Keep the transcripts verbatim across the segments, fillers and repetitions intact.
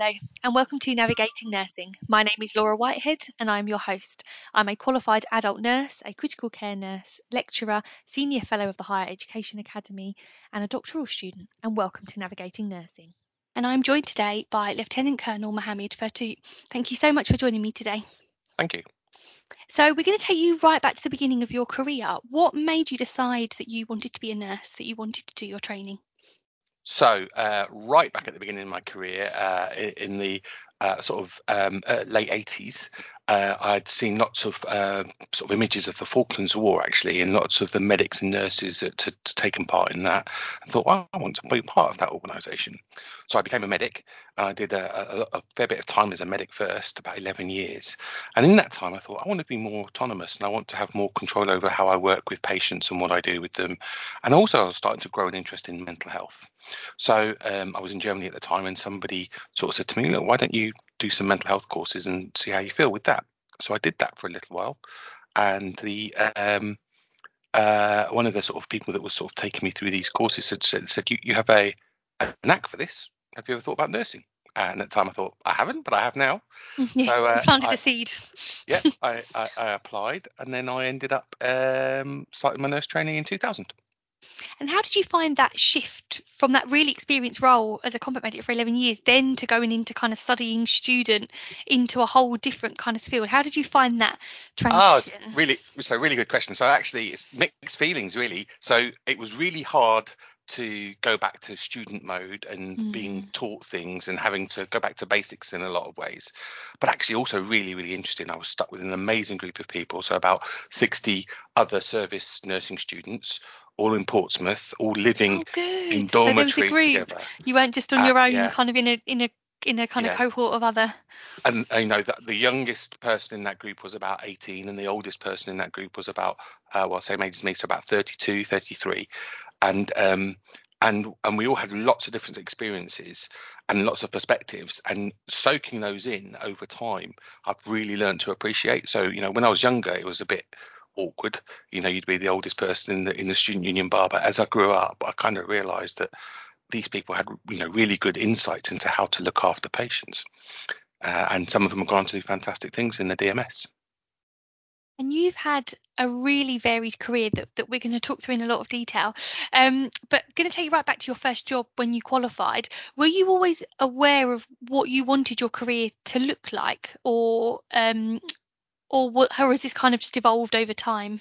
Hello, and welcome to Navigating Nursing. My name is Laura Whitehead, and I'm your host. I'm a qualified adult nurse, a critical care nurse, lecturer, senior fellow of the Higher Education Academy, and a doctoral student. And welcome to Navigating Nursing. And I'm joined today by Lieutenant Colonel Mohammed Fatu. Thank you so much for joining me today. Thank you. So we're going to take you right back to the beginning of your career. What made you decide that you wanted to be a nurse, that you wanted to do your training? So, uh, right back at the beginning of my career, uh, i- in the uh, sort of um, uh, late eighties, uh, I'd seen lots of uh, sort of images of the Falklands War, actually, and lots of the medics and nurses that had taken part in that. I thought, well, I want to be part of that organisation. So I became a medic. And I did a, a, a fair bit of time as a medic first, about eleven years. And in that time, I thought, I want to be more autonomous and I want to have more control over how I work with patients and what I do with them. And also, I was starting to grow an interest in mental health. So um, I was in Germany at the time, and somebody sort of said to me, look, why don't you do some mental health courses and see how you feel with that? So I did that for a little while. And the um, uh, one of the sort of people that was sort of taking me through these courses said, said, said you, you have a, a knack for this. Have you ever thought about nursing? And at the time I thought, I haven't, but I have now. Yeah, So uh, you planted I, the seed. yeah, I, I, I applied, and then I ended up um, starting my nurse training in two thousand. And how did you find that shift from that really experienced role as a combat medic for eleven years, then to going into kind of studying student into a whole different kind of field? How did you find that Oh, transition? really? So really good question. So actually, it's mixed feelings, really. So it was really hard to go back to student mode and being Mm. taught things and having to go back to basics in a lot of ways. But actually, also really, really interesting. I was stuck with an amazing group of people. So about sixty other service nursing students, all in Portsmouth, all living Oh, in good. So there was a dormitory group. together. You weren't just on Uh, your own, yeah, kind of in a in a in a kind of yeah. cohort of other. And uh, you know that the youngest person in that group was about eighteen, and the oldest person in that group was about uh, well, same age as me, so about thirty-two, thirty-three. And um and and we all had lots of different experiences and lots of perspectives, and soaking those in over time I've really learned to appreciate. So you know when I was younger it was a bit awkward, you know you'd be the oldest person in the in the student union bar, but as I grew up I kind of realized that these people had you know really good insights into how to look after patients. Uh, and some of them have gone on to do fantastic things in the D M S. And you've had a really varied career that, that we're going to talk through in a lot of detail. Um, but going to take you right back to your first job when you qualified. Were you always aware of what you wanted your career to look like, or um, or what, how has this kind of just evolved over time?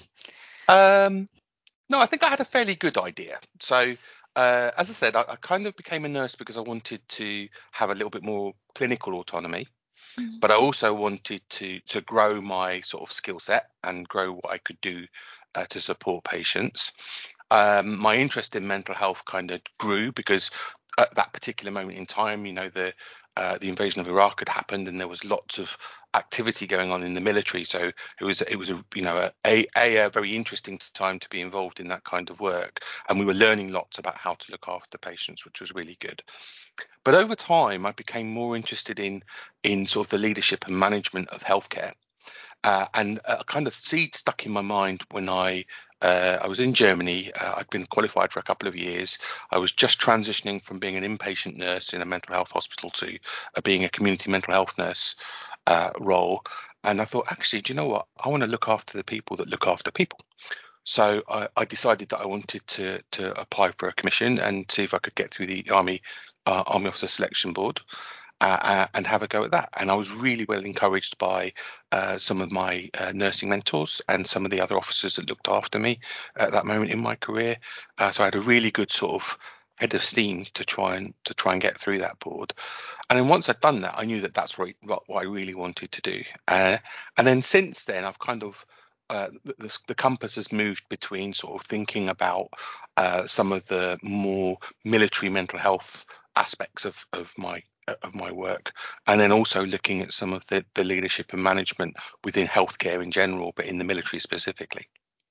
Um, no, I think I had a fairly good idea. So, uh, as I said, I, I kind of became a nurse because I wanted to have a little bit more clinical autonomy, Mm. but I also wanted to to grow my sort of skill set and grow what I could do uh, to support patients. Um, my interest in mental health kind of grew because at that particular moment in time, you know, the uh, the invasion of Iraq had happened, and there was lots of activity going on in the military. So it was it was a you know a, a a very interesting time to be involved in that kind of work, and we were learning lots about how to look after patients, which was really good. But over time, I became more interested in in sort of the leadership and management of healthcare. Uh, and a kind of seed stuck in my mind when I uh, I was in Germany. Uh, I'd been qualified for a couple of years. I was just transitioning from being an inpatient nurse in a mental health hospital to uh, being a community mental health nurse uh, role. And I thought, actually, do you know what? I want to look after the people that look after people. So I, I decided that I wanted to to apply for a commission and see if I could get through the Army uh, Army Officer Selection Board uh, uh, and have a go at that. And I was really well encouraged by uh, some of my uh, nursing mentors and some of the other officers that looked after me at that moment in my career. Uh, so I had a really good sort of head of steam to try and to try and get through that board. And then once I'd done that, I knew that that's what, what I really wanted to do. Uh, and then since then, I've kind of uh, the, the compass has moved between sort of thinking about uh, some of the more military mental health aspects of, of my of my work, and then also looking at some of the, the leadership and management within healthcare in general, but in the military specifically.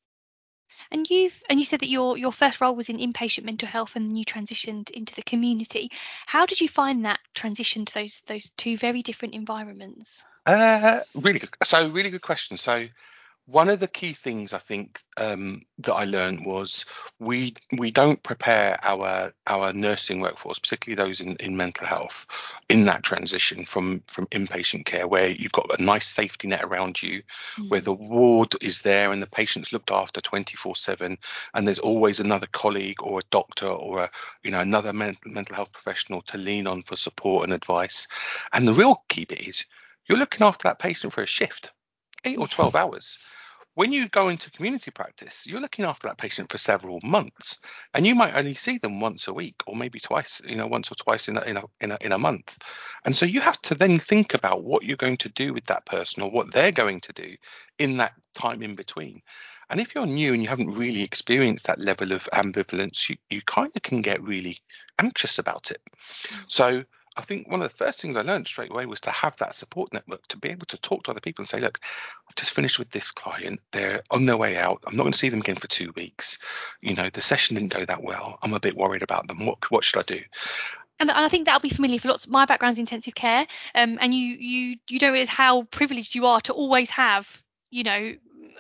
And you've and you said that your your first role was in inpatient mental health, and then you transitioned into the community. How did you find that transition to those those two very different environments? Uh, really good. So really good question. So One of the key things I think um, that I learned was we we don't prepare our our nursing workforce, particularly those in, in mental health, in that transition from from inpatient care, where you've got a nice safety net around you, where the ward is there and the patient's looked after twenty-four seven, and there's always another colleague or a doctor or a you know another mental mental health professional to lean on for support and advice. And the real key bit is you're looking after that patient for a shift, eight or twelve hours. When you go into community practice, you're looking after that patient for several months, and you might only see them once a week, or maybe twice, you know, once or twice in a, in a in a in a month. And so you have to then think about what you're going to do with that person, or what they're going to do in that time in between. And if you're new and you haven't really experienced that level of ambivalence, you, you kind of can get really anxious about it. So I think one of the first things I learned straight away was to have that support network, to be able to talk to other people and say, look, I've just finished with this client. They're on their way out. I'm not going to see them again for two weeks. You know, the session didn't go that well. I'm a bit worried about them. What what should I do? And I think that'll be familiar for lots. My background's intensive care, um, and you you you don't realize how privileged you are to always have, you know,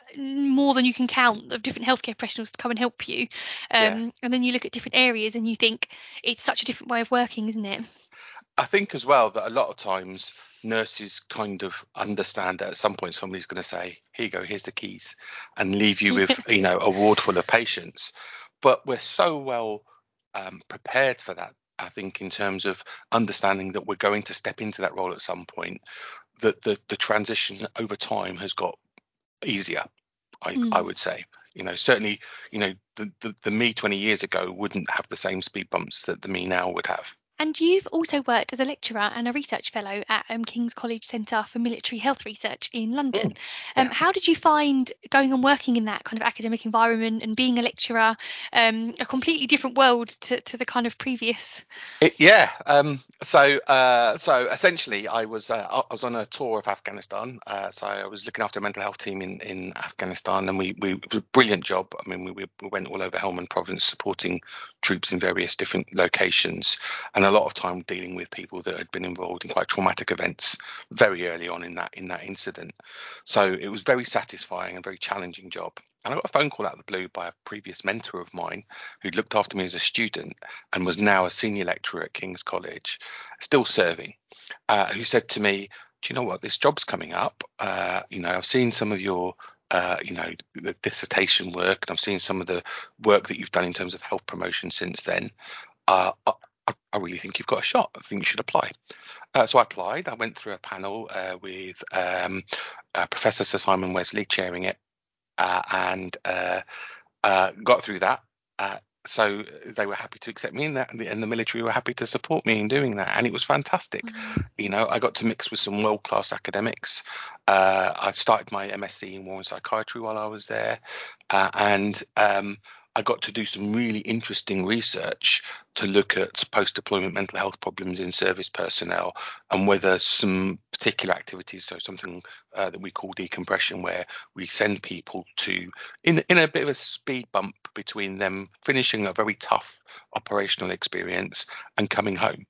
more than you can count of different healthcare professionals to come and help you. Um, Yeah. And then you look at different areas and you think it's such a different way of working, isn't it? I think as well that a lot of times nurses kind of understand that at some point somebody's going to say, here you go, here's the keys, and leave you with, you know, a ward full of patients. But we're so well um, prepared for that, I think, in terms of understanding that we're going to step into that role at some point, that the, the transition over time has got easier, I, Mm. I would say. You know, certainly, you know, the, the, the me twenty years ago wouldn't have the same speed bumps that the me now would have. And you've also worked as a lecturer and a research fellow at um, King's College Centre for Military Health Research in London. Mm, Um, yeah. How did you find going and working in that kind of academic environment and being a lecturer, um, a completely different world to, to the kind of previous? It, yeah. Um, so, uh, so essentially, I was uh, I was on a tour of Afghanistan. Uh, so I was looking after a mental health team in, in Afghanistan, and we, we it was a brilliant job. I mean, we, we went all over Helmand Province supporting troops in various different locations, and a lot of time dealing with people that had been involved in quite traumatic events very early on in that in that incident. So it was very satisfying and very challenging job. And I got a phone call out of the blue by a previous mentor of mine who'd looked after me as a student and was now a senior lecturer at King's College, still serving, uh, who said to me, do you know what, this job's coming up. Uh, you know, I've seen some of your, uh, you know, the dissertation work, and I've seen some of the work that you've done in terms of health promotion since then. Uh, I, I really think you've got a shot. I think you should apply. Uh, so I applied. I went through a panel uh, with um, uh, Professor Sir Simon Wesley chairing it, uh, and uh, uh, got through that. Uh, so they were happy to accept me in that, and the, and the military were happy to support me in doing that, and it was fantastic. Mm. You know, I got to mix with some world-class academics. Uh, I started my M S c in war and psychiatry while I was there, uh, and um, I got to do some really interesting research to look at post-deployment mental health problems in service personnel, and whether some particular activities, so something uh, that we call decompression, where we send people to in in a bit of a speed bump between them finishing a very tough operational experience and coming home.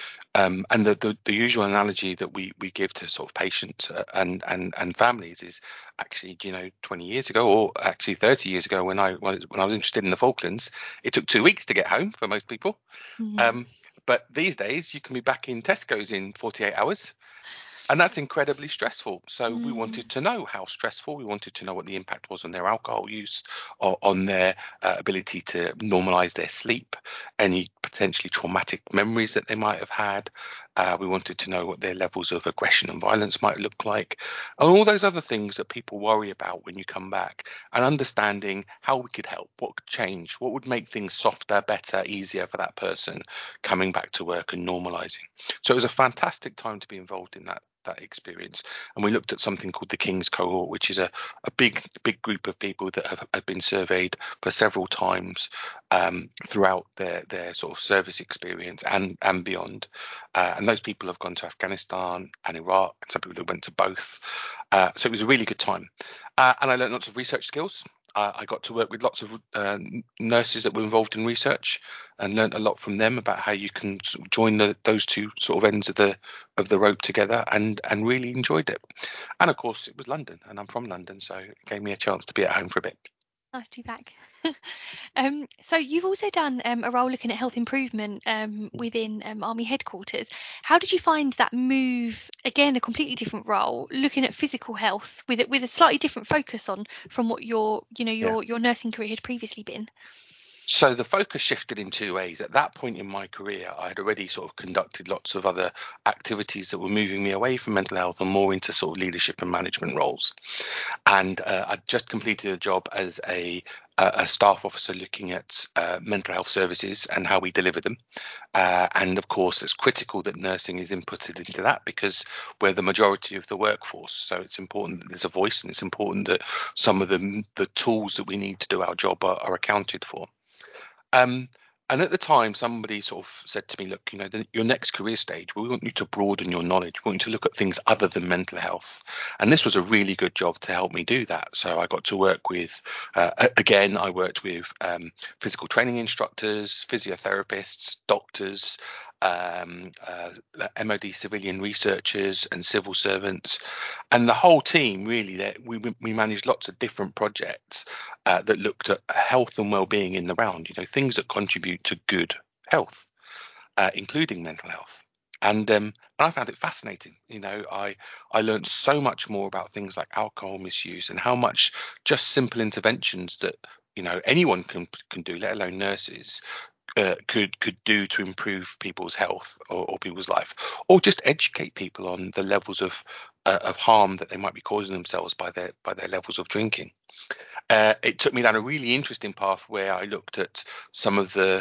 Um, and the, the, the usual analogy that we, we give to sort of patients uh, and, and and families is actually, you know, twenty years ago, or actually thirty years ago, when I when I was interested in the Falklands, it took two weeks to get home for most people. Mm-hmm. Um, but these days, you can be back in Tesco's in forty-eight hours. And that's incredibly stressful. So mm. we wanted to know how stressful. We wanted to know what the impact was on their alcohol use, or on their uh, ability to normalize their sleep, any potentially traumatic memories that they might have had. Uh, we wanted to know what their levels of aggression and violence might look like, and all those other things that people worry about when you come back, and understanding how we could help, what could change, what would make things softer, better, easier for that person coming back to work and normalizing. So it was a fantastic time to be involved in that that experience. And we looked at something called the King's Cohort, which is a, a big, big group of people that have, have been surveyed for several times um, throughout their, their sort of service experience and, and beyond. Uh, and those people have gone to Afghanistan and Iraq, and some people that went to both. Uh, so it was a really good time. Uh, and I learned lots of research skills. Uh, I got to work with lots of uh, nurses that were involved in research, and learnt a lot from them about how you can sort of join the, those two sort of ends of the of the rope together, and and really enjoyed it. And of course, it was London, and I'm from London, so it gave me a chance to be at home for a bit. Nice to be back. Um, so you've also done um, a role looking at health improvement um, within um, Army headquarters. How did you find that move? Again, a completely different role, looking at physical health with it with a slightly different focus on from what your you know Yeah. your your nursing career had previously been. So the focus shifted in two ways. At that point in my career, I had already sort of conducted lots of other activities that were moving me away from mental health and more into sort of leadership and management roles. And uh, I'd just completed a job as a a staff officer looking at uh, mental health services and how we deliver them. Uh, and of course, it's critical that nursing is inputted into that because we're the majority of the workforce. So it's important that there's a voice, and it's important that some of the the tools that we need to do our job are, are accounted for. Um, and at the time, somebody sort of said to me, look, you know, the, your next career stage, we want you to broaden your knowledge. We want you to look at things other than mental health. And this was a really good job to help me do that. So I got to work with, uh, again, I worked with um, physical training instructors, physiotherapists, doctors, um, uh, M O D civilian researchers and civil servants. And the whole team, really, that we, we managed lots of different projects uh, that looked at health and well-being in the round, you know, things that contribute to good health, uh, including mental health. And um, and I found it fascinating. You know, I I learned so much more about things like alcohol misuse and how much just simple interventions that, you know, anyone can can do, let alone nurses, uh, could could do to improve people's health or, or people's life, or just educate people on the levels of uh, of harm that they might be causing themselves by their by their levels of drinking. Uh, it took me down a really interesting path where I looked at some of the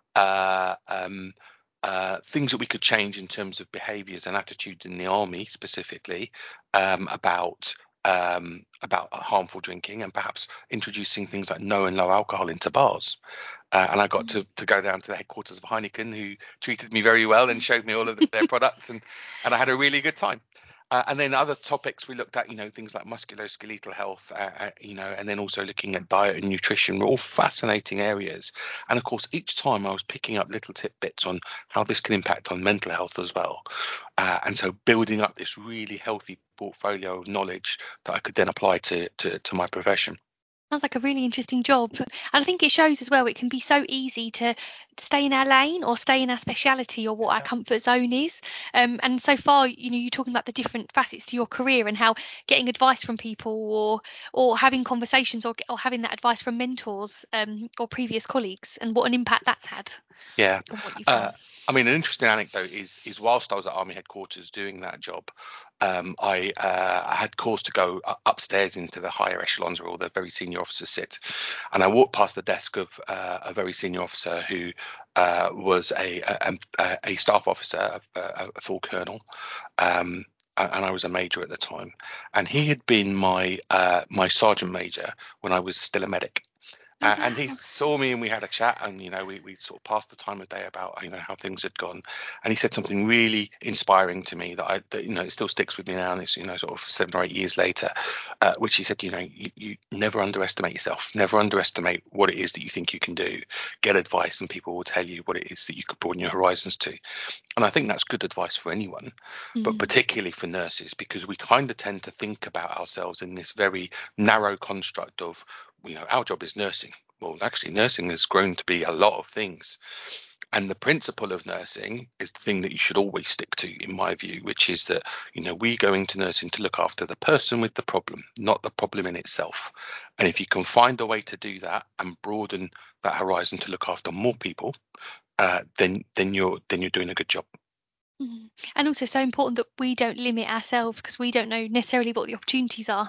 uh, um, uh, things that we could change in terms of behaviours and attitudes in the army, specifically um, about um, about harmful drinking, and perhaps introducing things like no and low alcohol into bars. Uh, and I got to, to go down to the headquarters of Heineken, who treated me very well and showed me all of their products, and and I had a really good time. Uh, and then other topics we looked at, you know, things like musculoskeletal health, uh, uh, you know, and then also looking at diet and nutrition were all fascinating areas. And of course, each time I was picking up little tidbits on how this can impact on mental health as well. Uh, and so building up this really healthy portfolio of knowledge that I could then apply to to, to my profession. Sounds like a really interesting job. And I think it shows as well, it can be so easy to stay in our lane or stay in our speciality or what our comfort zone is. Um, and so far, you know, you're talking about the different facets to your career and how getting advice from people or or having conversations or, or having that advice from mentors um, or previous colleagues and what an impact that's had Yeah. on what you've Uh, done. I mean, an interesting anecdote is is whilst I was at Army headquarters doing that job, um, I, uh, I had cause to go u- upstairs into the higher echelons where all the very senior officers sit, and I walked past the desk of uh, a very senior officer who uh, was a, a a a staff officer, a, a full colonel. Um, a- and I was a major at the time, and he had been my uh, my sergeant major when I was still a medic. Oh, Uh, and he wow. saw me and we had a chat, and you know we, we sort of passed the time of day about you know how things had gone, and he said something really inspiring to me that I that you know it still sticks with me now, and it's you know sort of seven or eight years later, uh, which he said, you know you, you never underestimate yourself, never underestimate what it is that you think you can do. Get advice and people will tell you what it is that you could broaden your horizons to. And I think that's good advice for anyone, but Mm. particularly for nurses, because we kind of tend to think about ourselves in this very narrow construct of, you know, our job is nursing. Well, actually, nursing has grown to be a lot of things. And the principle of nursing is the thing that you should always stick to, in my view, which is that, you know, we go into nursing to look after the person with the problem, not the problem in itself. And if you can find a way to do that and broaden that horizon to look after more people, uh, then then you're then you're doing a good job. Mm. And also so important that we don't limit ourselves because we don't know necessarily what the opportunities are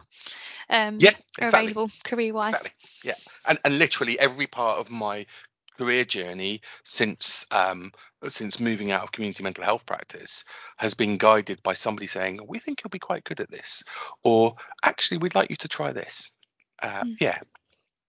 um, Yeah, are exactly. available career wise. Exactly. Yeah. And and literally every part of my career journey since um since moving out of community mental health practice has been guided by somebody saying, we think you'll be quite good at this, or actually we'd like you to try this. Uh, yeah.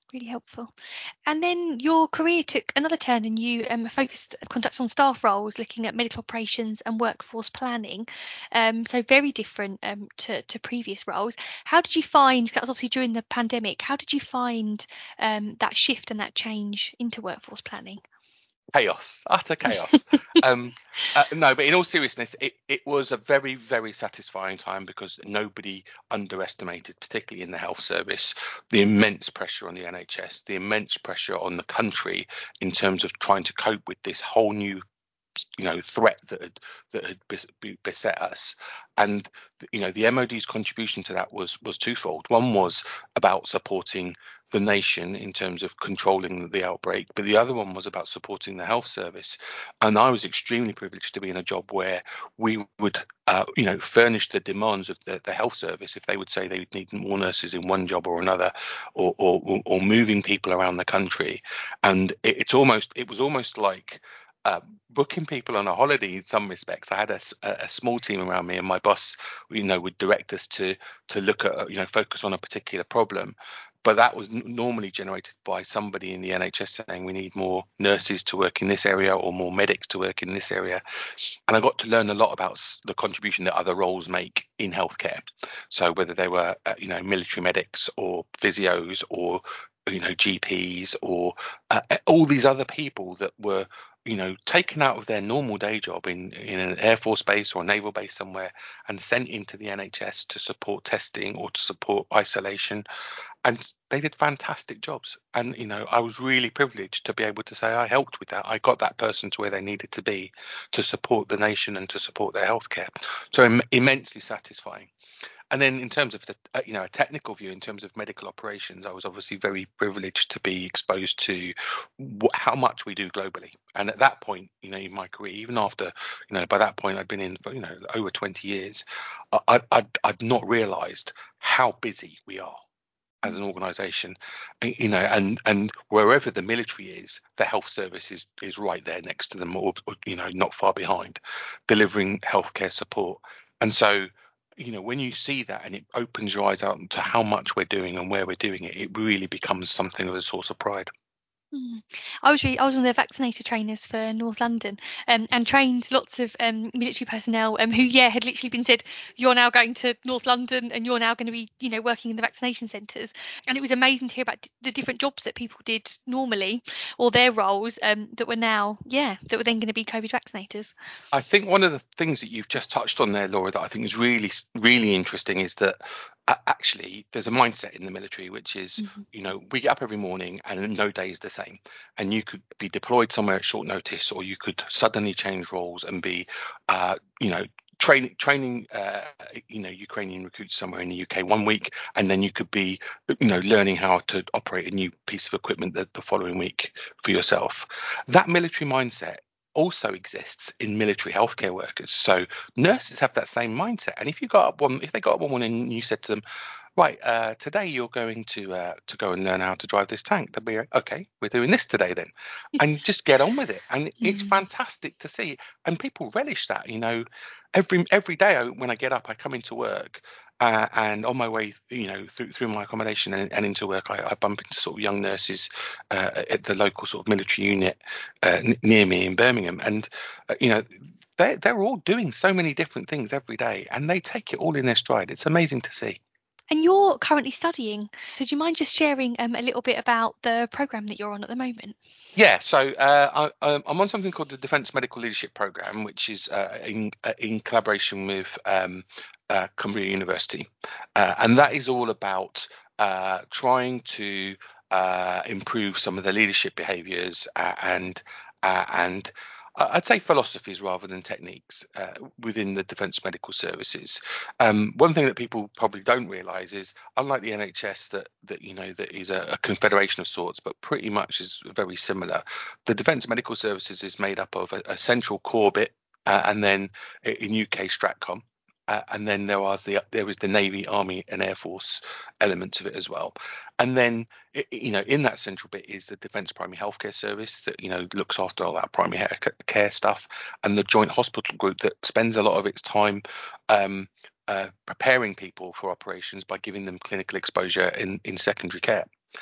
Really helpful. And then your career took another turn and you um, focused conduct on staff roles, looking at medical operations and workforce planning. Um, so very different um, to, to previous roles. How did you find, that was obviously during the pandemic, how did you find um, that shift and that change into workforce planning? Chaos, utter chaos. um, uh, no, but in all seriousness, it, it was a very, very satisfying time because nobody underestimated, particularly in the health service, the immense pressure on the N H S, the immense pressure on the country in terms of trying to cope with this whole new you know threat that had that had beset us. And you know the M O D's contribution to that was was twofold. One was about supporting the nation in terms of controlling the outbreak, but the other one was about supporting the health service. And I was extremely privileged to be in a job where we would uh, you know furnish the demands of the, the health service if they would say they would need more nurses in one job or another, or or, or moving people around the country. And it, it's almost it was almost like uh, booking people on a holiday in some respects. I had a, a small team around me, and my boss, you know, would direct us to to look at, you know, focus on a particular problem. But that was n- normally generated by somebody in the N H S saying we need more nurses to work in this area or more medics to work in this area. And I got to learn a lot about the contribution that other roles make in healthcare. So whether they were, uh, you know, military medics or physios or you know G Ps or uh, all these other people that were you know taken out of their normal day job in in an air force base or a naval base somewhere and sent into the N H S to support testing or to support isolation, and they did fantastic jobs. And you know I was really privileged to be able to say I helped with that. I got that person to where they needed to be to support the nation and to support their healthcare. So Im- immensely satisfying. And then in terms of the uh, you know a technical view, in terms of medical operations, I was obviously very privileged to be exposed to wh- how much we do globally. And at that point, you know, in my career, even after, you know, by that point I'd been in, you know, over twenty years, I, I'd, I'd I'd not realised how busy we are as an organisation, you know, and and wherever the military is, the health service is is right there next to them, or, or you know, not far behind, delivering healthcare support. And so, you know, when you see that and it opens your eyes out to how much we're doing and where we're doing it, it really becomes something of a source of pride. Mm. I was really, I was one of the vaccinator trainers for North London, um, and trained lots of um, military personnel um, who, yeah, had literally been said, you're now going to North London and you're now going to be, you know, working in the vaccination centres. And it was amazing to hear about the different jobs that people did normally, or their roles um, that were now, yeah, that were then going to be COVID vaccinators. I think one of the things that you've just touched on there, Laura, that I think is really, really interesting is that uh, actually there's a mindset in the military, which is, Mhm. you know, we get up every morning and no day is the same. And you could be deployed somewhere at short notice, or you could suddenly change roles and be, uh, you know, training training uh, you know Ukrainian recruits somewhere in the U K one week, and then you could be you know learning how to operate a new piece of equipment the, the following week for yourself. That military mindset also exists in military healthcare workers. So nurses have that same mindset. And if you got up one, if they got up one morning and you said to them, right, uh, today you're going to uh, to go and learn how to drive this tank, they'll be like, okay, we're doing this today then, and just get on with it. And it's Mm. fantastic to see, and people relish that. You know, every every day I, when I get up, I come into work. Uh, and on my way, you know, through through my accommodation and, and into work, I, I bump into sort of young nurses uh, at the local sort of military unit uh, n- near me in Birmingham, and uh, you know, they they're all doing so many different things every day, and they take it all in their stride. It's amazing to see. And you're currently studying. So do you mind just sharing um, a little bit about the programme that you're on at the moment? Yeah, so uh, I, um, I'm on something called the Defence Medical Leadership Programme, which is uh, in uh, in collaboration with um, uh, Cumbria University, uh, and that is all about uh, trying to uh, improve some of the leadership behaviours uh, and uh, and uh, I'd say philosophies rather than techniques uh, within the Defence Medical Services. Um, one thing that people probably don't realise is, unlike the N H S, that that you know that is a, a confederation of sorts, but pretty much is very similar. The Defence Medical Services is made up of a, a central core bit, uh, and then in U K Stratcom. Uh, and then there was the there was the Navy, Army, and Air Force elements of it as well. And then i- you know in that central bit is the Defence Primary Healthcare Service that you know looks after all that primary hair- care stuff, and the Joint Hospital Group that spends a lot of its time um, uh, preparing people for operations by giving them clinical exposure in in secondary care.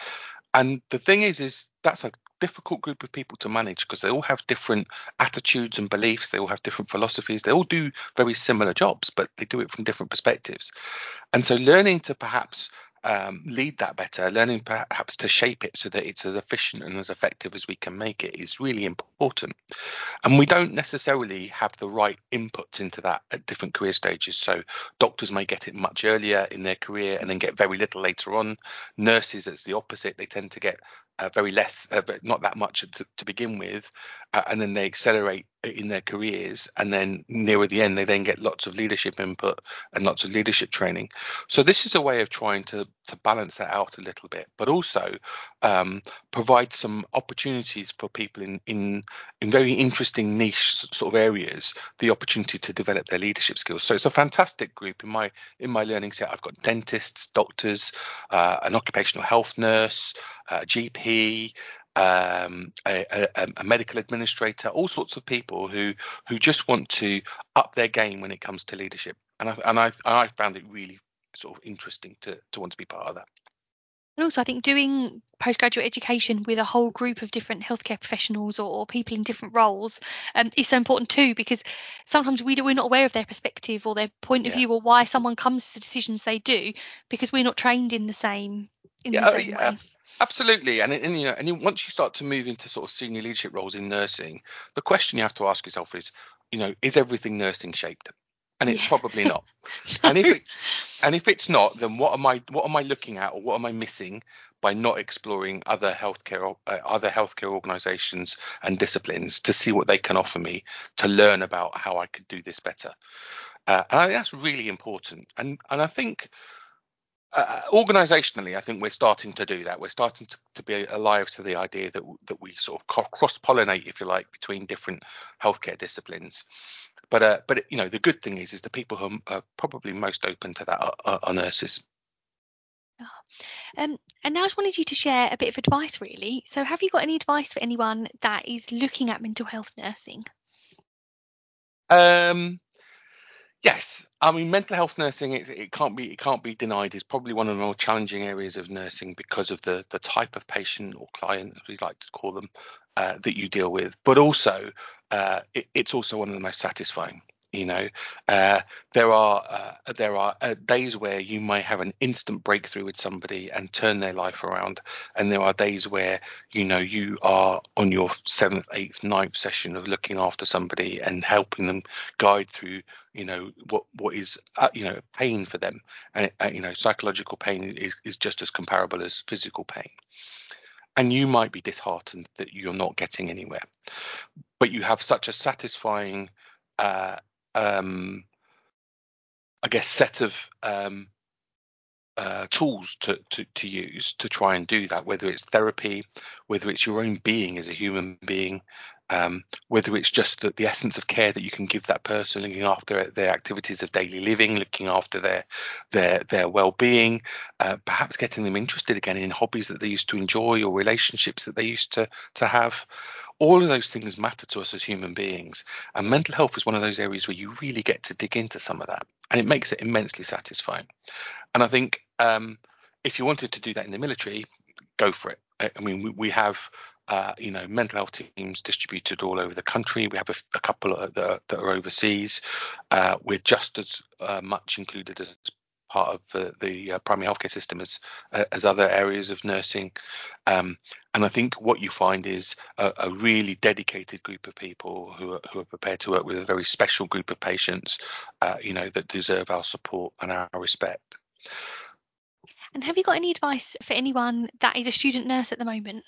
And the thing is, is that's a difficult group of people to manage because they all have different attitudes and beliefs. They all have different philosophies. They all do very similar jobs, but they do it from different perspectives. And so learning to perhaps um, lead that better, learning perhaps to shape it so that it's as efficient and as effective as we can make it is really important. And we don't necessarily have the right inputs into that at different career stages. So doctors may get it much earlier in their career and then get very little later on. Nurses, it's the opposite. They tend to get uh, very less, uh, but not that much to, to begin with, uh, and then they accelerate in their careers. And then nearer the end, they then get lots of leadership input and lots of leadership training. So this is a way of trying to to balance that out a little bit, but also um, provide some opportunities for people in in in very interesting niche sort of areas the opportunity to develop their leadership skills. So it's a fantastic group. In my in my learning set, I've got dentists, doctors, uh, an occupational health nurse, a G P, um, a, a, a medical administrator, all sorts of people who who just want to up their game when it comes to leadership. And I and I I found it really sort of interesting to to want to be part of that. And also, I think doing postgraduate education with a whole group of different healthcare professionals or, or people in different roles um, is so important too, because sometimes we do, we're not aware of their perspective or their point of Yeah. view or why someone comes to the decisions they do, because we're not trained in the same in Yeah, the oh, same yeah, way. absolutely. And, and you know, and you- once you start to move into sort of senior leadership roles in nursing, the question you have to ask yourself is, you know, is everything nursing shaped? And it's Yeah. probably not. No. And if it and if it's not, then what am I what am I looking at, or what am I missing by not exploring other healthcare uh, other healthcare organisations and disciplines to see what they can offer me to learn about how I could do this better? Uh, and I think that's really important. And and I think uh, organizationally, I think we're starting to do that. We're starting to, to be alive to the idea that that we sort of co- cross-pollinate, if you like, between different healthcare disciplines. But uh, but you know, the good thing is, is the people who are probably most open to that are, are, are nurses. Um, and now I just wanted you to share a bit of advice, really. So, have you got any advice for anyone that is looking at mental health nursing? Um, Yes, I mean mental health nursing it, it can't be it can't be denied is probably one of the more challenging areas of nursing because of the the type of patient or client, as we like to call them, uh, that you deal with. But also, uh, it, it's also one of the most satisfying. You know, uh, there are uh, there are uh, days where you might have an instant breakthrough with somebody and turn their life around, and there are days where you know you are on your seventh, eighth, ninth session of looking after somebody and helping them guide through you know what what is uh, you know pain for them, and uh, you know psychological pain is, is just as comparable as physical pain, and you might be disheartened that you're not getting anywhere, but you have such a satisfying uh um I guess set of um uh, tools to, to to use to try and do that, whether it's therapy, whether it's your own being as a human being, um, whether it's just the, the essence of care that you can give that person, looking after their activities of daily living, looking after their their their well-being, uh, perhaps getting them interested again in hobbies that they used to enjoy or relationships that they used to to have. All of those things matter to us as human beings, and mental health is one of those areas where you really get to dig into some of that, and it makes it immensely satisfying. And I think um, if you wanted to do that in the military, go for it. I I mean, we, we have, uh, you know, mental health teams distributed all over the country. We have a, a couple that, are- that are overseas. Uh, we're just as uh, much included as part of the, the uh, primary healthcare system as uh, as other areas of nursing. Um, and I think what you find is a, a really dedicated group of people who are, who are prepared to work with a very special group of patients, uh, you know, that deserve our support and our respect. And have you got any advice for anyone that is a student nurse at the moment?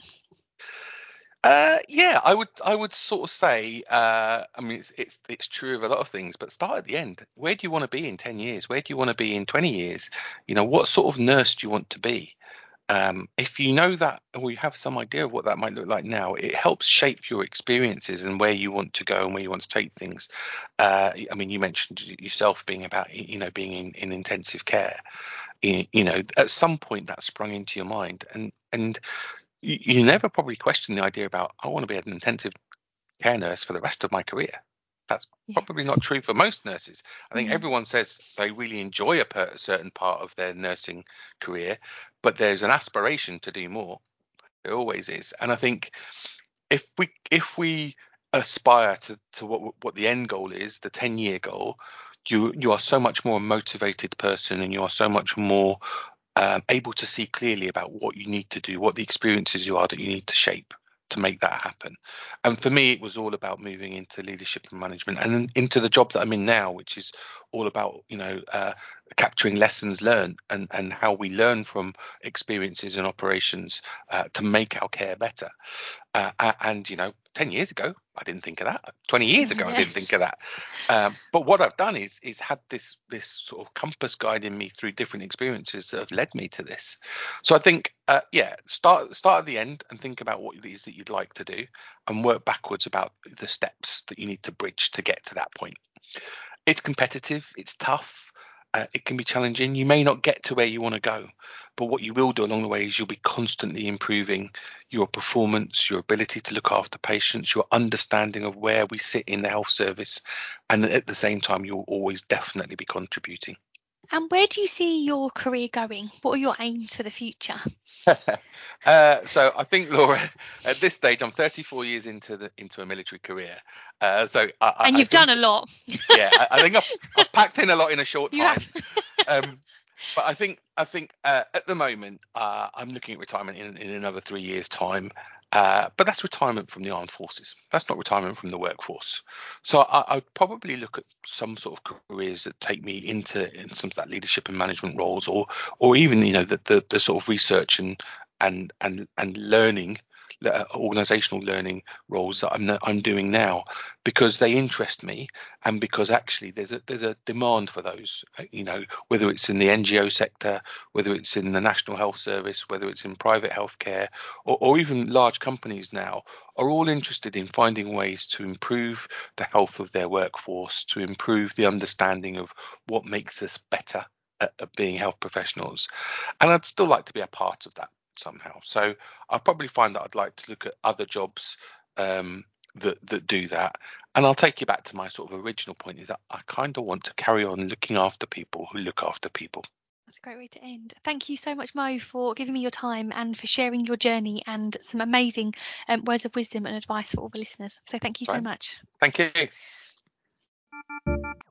Uh, yeah, I would I would sort of say, uh, I mean, it's it's it's true of a lot of things, but start at the end. Where do you want to be in ten years? Where do you want to be in twenty years? You know, what sort of nurse do you want to be? Um, if you know that, or you have some idea of what that might look like now, it helps shape your experiences and where you want to go and where you want to take things. Uh, I mean, you mentioned yourself being about, you know, being in, in intensive care. You, you know, at some point that sprung into your mind, and and you, you never probably question the idea about I want to be an intensive care nurse for the rest of my career. That's Yeah. probably not true for most nurses. I think Mm. everyone says they really enjoy a, per, a certain part of their nursing career, but there's an aspiration to do more. It always is. And I think if we if we aspire to, to what what the end goal is, the ten year goal, you you are so much more a motivated person, and you are so much more um, able to see clearly about what you need to do, what the experiences you are that you need to shape to make that happen. And for me, it was all about moving into leadership and management, and into the job that I'm in now, which is all about, you know, uh, capturing lessons learned, and, and how we learn from experiences and operations uh, to make our care better. Uh, and, you know, ten years ago, I didn't think of that. twenty years ago, I Yeah. didn't think of that. Um, but what I've done is is had this this sort of compass guiding me through different experiences that have led me to this. So I think, uh, yeah, start start at the end and think about what it is that you'd like to do, and work backwards about the steps that you need to bridge to get to that point. It's competitive, it's tough, uh, it can be challenging. You may not get to where you want to go, but what you will do along the way is you'll be constantly improving your performance, your ability to look after patients, your understanding of where we sit in the health service, and at the same time, you'll always definitely be contributing. And where do you see your career going? What are your aims for the future? uh, so I think, Laura, at this stage, I'm thirty-four years into the into a military career. Uh, so I, I, And I you've done think, a lot. yeah, I, I think I've, I've packed in a lot in a short You time. have. Um, but I think I think uh, at the moment, uh, I'm looking at retirement in, in another three years' time. Uh, but that's retirement from the armed forces. That's not retirement from the workforce. So I, I'd probably look at some sort of careers that take me into in some of that leadership and management roles, or or even, you know, the the, the sort of research and and and and learning, uh, organizational learning roles that I'm I'm doing now, because they interest me, and because actually there's a there's a demand for those. uh, You know, whether it's in the N G O sector, whether it's in the National Health Service, whether it's in private healthcare, or, or even large companies now, are all interested in finding ways to improve the health of their workforce, to improve the understanding of what makes us better at, at being health professionals. And I'd still like to be a part of that somehow. So I'll probably find that I'd like to look at other jobs um, that that do that. And I'll take you back to my sort of original point, is that I kind of want to carry on looking after people who look after people. That's a great way to end. Thank you so much, Mo, for giving me your time and for sharing your journey and some amazing um, words of wisdom and advice for all the listeners. So thank you so Right. much. Thank you.